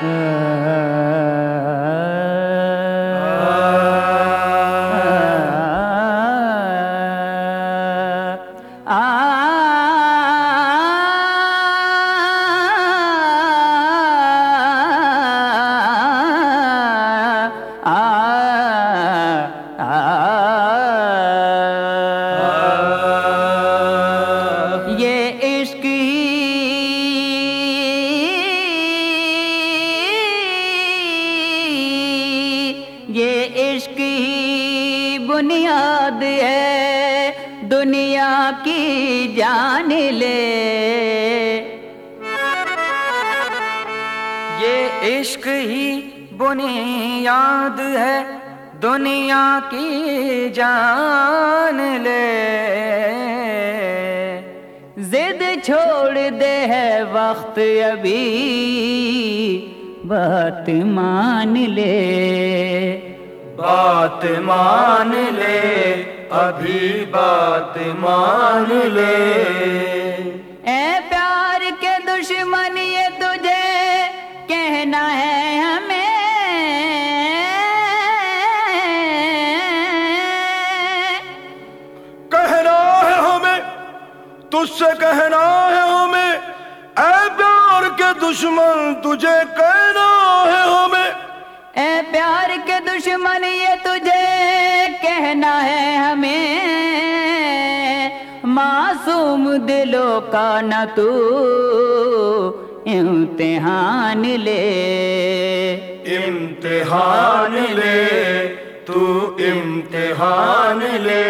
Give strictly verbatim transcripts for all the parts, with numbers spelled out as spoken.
बुनियाद है दुनिया की जान ले। ये इश्क ही बुनियाद है दुनिया की जान ले। जिद छोड़ दे है वक्त अभी बात मान ले। बात मान ले अभी बात मान ले। ए प्यार के दुश्मन ये तुझे कहना है हमें। कहना है हमें तुझसे कहना है हमें। ए प्यार के दुश्मन तुझे कहना है हमें। ए प्यार के दुश्मन ये तुझे कहना है हमें। मासूम दिलों का न तू इम्तिहान ले। इम्तिहान ले तू इम्तिहान ले।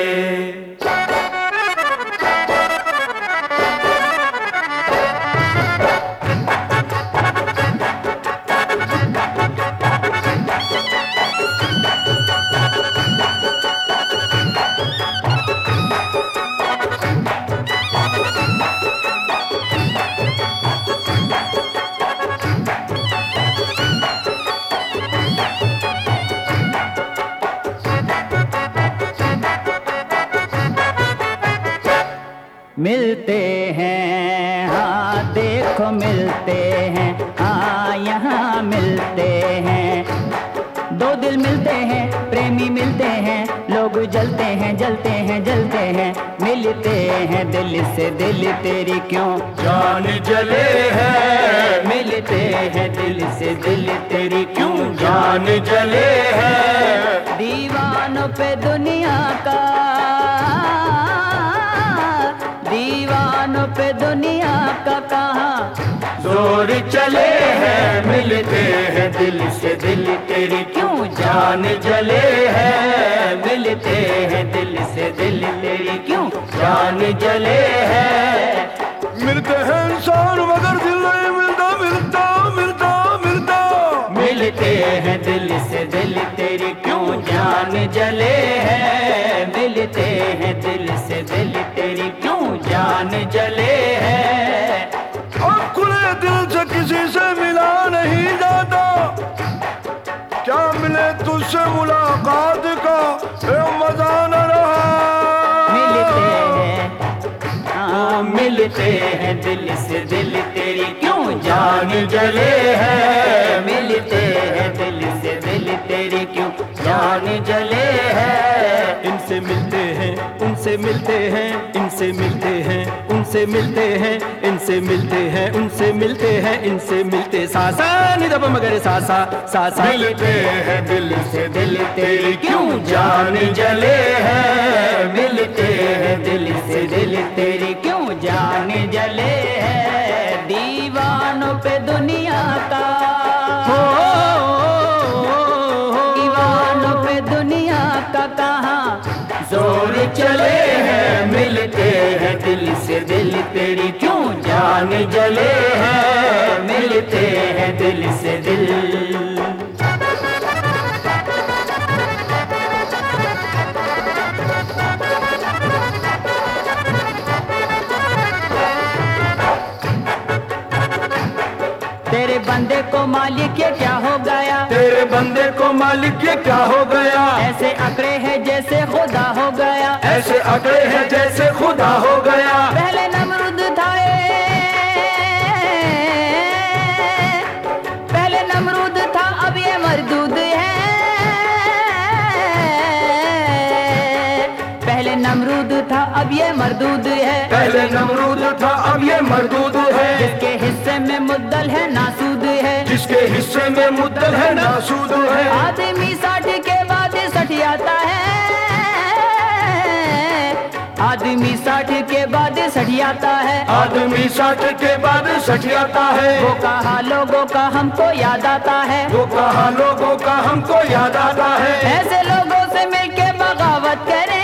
मिलते हैं हाँ देखो मिलते हैं हाँ यहाँ मिलते हैं। दो दिल मिलते हैं प्रेमी मिलते हैं लोग जलते हैं जलते हैं जलते हैं। मिलते हैं दिल से दिल तेरी क्यों जान जले है। मिलते हैं दिल से दिल तेरी क्यों जान जले है। दीवानों पे दुनिया का दीवानों पे दुनिया का कहाँ जोर चले हैं। मिलते हैं दिल से दिल तेरी क्यों जान जले है। मिलते हैं दिल से दिल तेरी क्यों जान जले है। मिलते हैं इंसान मगर दिल नहीं मिलता मिलता मिलता मिलता। मिलते हैं दिल से दिल तेरी क्यों जान जले है। मिलते हैं दिल से दिल तेरी क्यों जान जले है। अब खुले दिल से किसी से मिला नहीं जाता। क्या मिले तुझसे मुलाकात का ए मजा न रहा। मिलते हैं हाँ मिलते हैं दिल से दिल तेरी क्यों जान जले है। मिलते हैं दिल से दिल तेरी क्यों जान जले है। इनसे मिलते हैं उनसे मिलते हैं इनसे मिलते हैं उनसे मिलते हैं इनसे मिलते हैं उनसे मिलते हैं इनसे मिलते। सासा निदब मगर सासा सासा। मिलते हैं दिल से दिल तेरी क्यों जान जले है। मिलते हैं दिल से दिल तेरी क्यों जान जले है। दीवानों पे दुनिया का दीवानों पे दुनिया का कहाँ जोर चले हैं। मिलते हैं दिल से दिल तेरी क्यों जान जले है। मिलते हैं दिल से दिल। तेरे बंदे को मालिक ये क्या हो गया। तेरे बंदे को मालिक ये क्या हो गया। ऐसे अकड़े हैं जैसे खुदा हो गया। ऐसे अकड़े हैं जैसे खुदा हो गया। पहले नमरूद था ये अब ये मरदूद है। पहले नमरूद था अब ये मरदूद है। जिसके हिस्से में मुद्दल है नासूद है। जिसके हिस्से में मुद्दल है नासूद है। आदमी साठ के बाद सठियाता है। आदमी साठ के बाद सठियाता है। आदमी साठ के बाद सठियाता है। वो कहा लोगों का हमको याद आता है। वो कहा लोगों का हमको याद आता है। ऐसे लोगों से मिलके बगावत करें।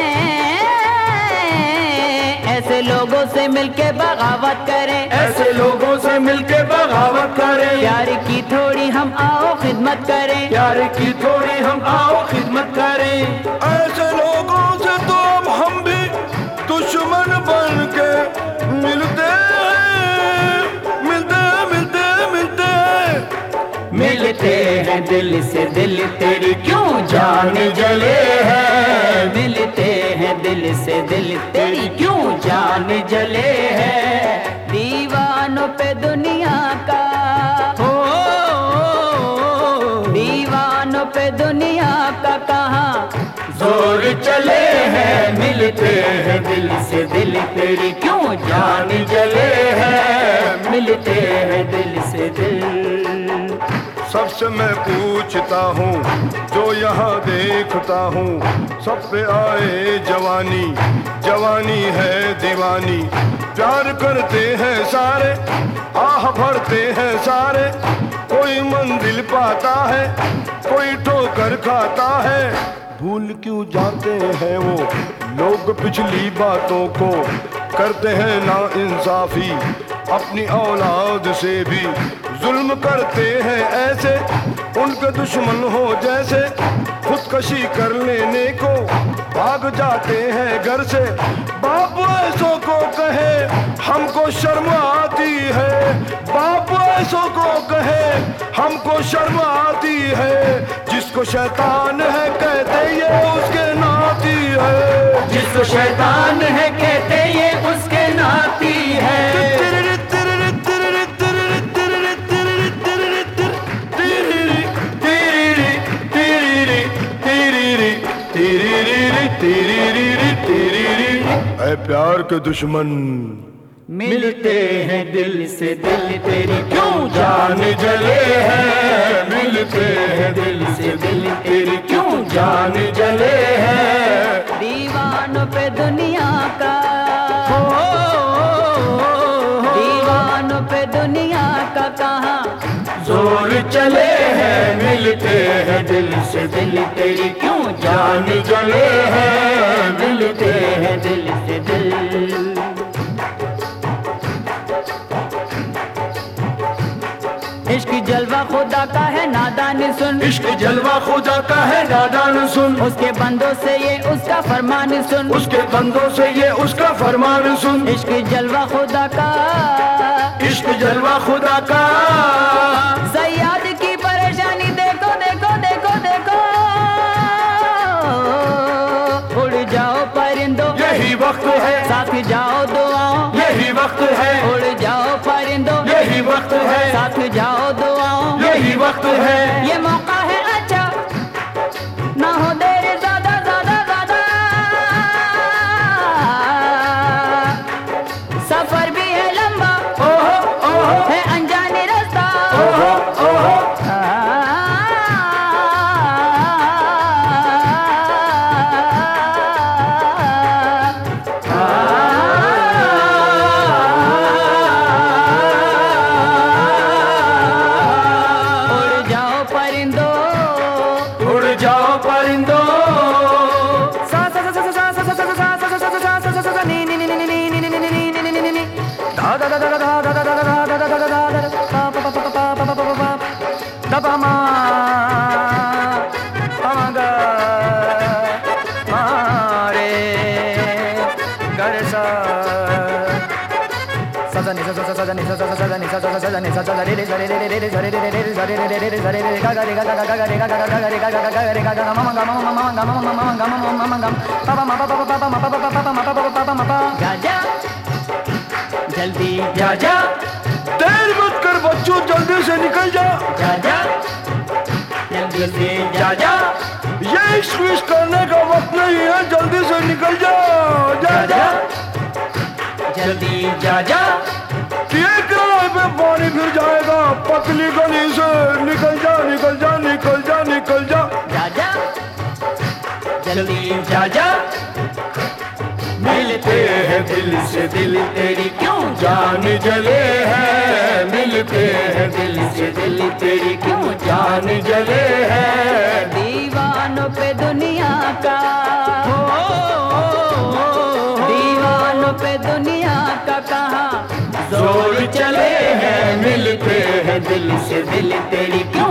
ऐसे लोगों से मिलके बगावत करें। ऐसे लोगों से मिलके बगावत करें। प्यार की थोड़ी हम आओ खिदमत करें। प्यार की थोड़ी हम आओ खिदमत करें। ऐसे लोगों से तो अब हम भी दुश्मन बन के मिलते हैं। मिलते मिलते मिलते मिलते हैं दिल से दिल तेरी क्यों जान जले है। मिलते हैं दिल से दिल तेरी क्यों जान जले है। दीवानों पे दुनिया का हो, दीवानों पे दुनिया का कहाँ जोर चले हैं। मिलते हैं दिल से दिल तेरी क्यों जान जले है। मिलते हैं दिल से दिल। सबसे मैं पूछता हूँ जो यहाँ देखता हूँ, सब पे आए जवानी। जवानी है दीवानी। प्यार करते हैं सारे, आह भरते हैं सारे। कोई मंजिल पाता है, कोई ठोकर खाता है। भूल क्यों जाते हैं वो लोग पिछली बातों को। करते हैं ना इंसाफी अपनी औलाद से भी। जुल्म करते हैं ऐसे उनके दुश्मन हो जैसे। खुदकशी कर लेने को भाग जाते हैं घर से। बाप ऐसों को कहे हमको शर्म आती है। बाप ऐसों को कहे हमको शर्म आती है। जिसको शैतान है कहते ये उसके नाती है। जिसको शैतान है कहते ये उसके नाती है। ऐ प्यार के दुश्मन मिलते हैं दिल से दिल तेरी क्यों जान जले हैं। मिलते हैं दिल से दिल तेरी क्यों जान जले हैं। दीवानों पे दुनिया का हो, दीवानों पे दुनिया का कहाँ जोर चले हैं। मिलते हैं दिल से दिल तेरी क्यों जान जले हैं। मिलते हैं दिल से दिल। इश्क जलवा खुदा का है नादान सुन। इश्क जलवा खुदा का है नादान सुन। उसके बंदों से ये उसका फरमान सुन। उसके बंदों से ये उसका फरमान सुन। इश्क जलवा खुदा का, इश्क जलवा खुदा का। सयाद की परेशानी देखो देखो देखो देखो। उड़ जाओ परिंदों यही वक्त है। साथ जाओ दुआओं यही वक्त है। उड़ जाओ परिंदों यही वक्त है। साथ जाओ दुआओं यही वक्त है। ये मौका है अच्छा ना हो देर ज्यादा ज्यादा ज्यादा। सफर भी है लंबा ओहो ओहो है अनजाने रास्ता। ओहो ओहो जा जल्दी जा जा। देर मत कर बच्चों, जल्दी से निकल जा। जा जा जल्दी से जा जा। ये इश्क विश्क करने का वक्त नहीं है, जल्दी से निकल जा, जा जा, जल्दी जा जा, किए किराए पे पानी फिर जाएगा, पतली गली से निकल जा, निकल जा, निकल जा, निकल जा, जा जा, जल्दी जा जा। मिलते हैं दिल से दिल तेरी क्यों जान जले है, मिलते हैं दिल से दिल तेरी क्यों जान जले है। दीवानों पे दुनिया का, दीवानों पे दुनिया का कहाँ जोर चले हैं, मिलते हैं दिल से दिल तेरी क्यों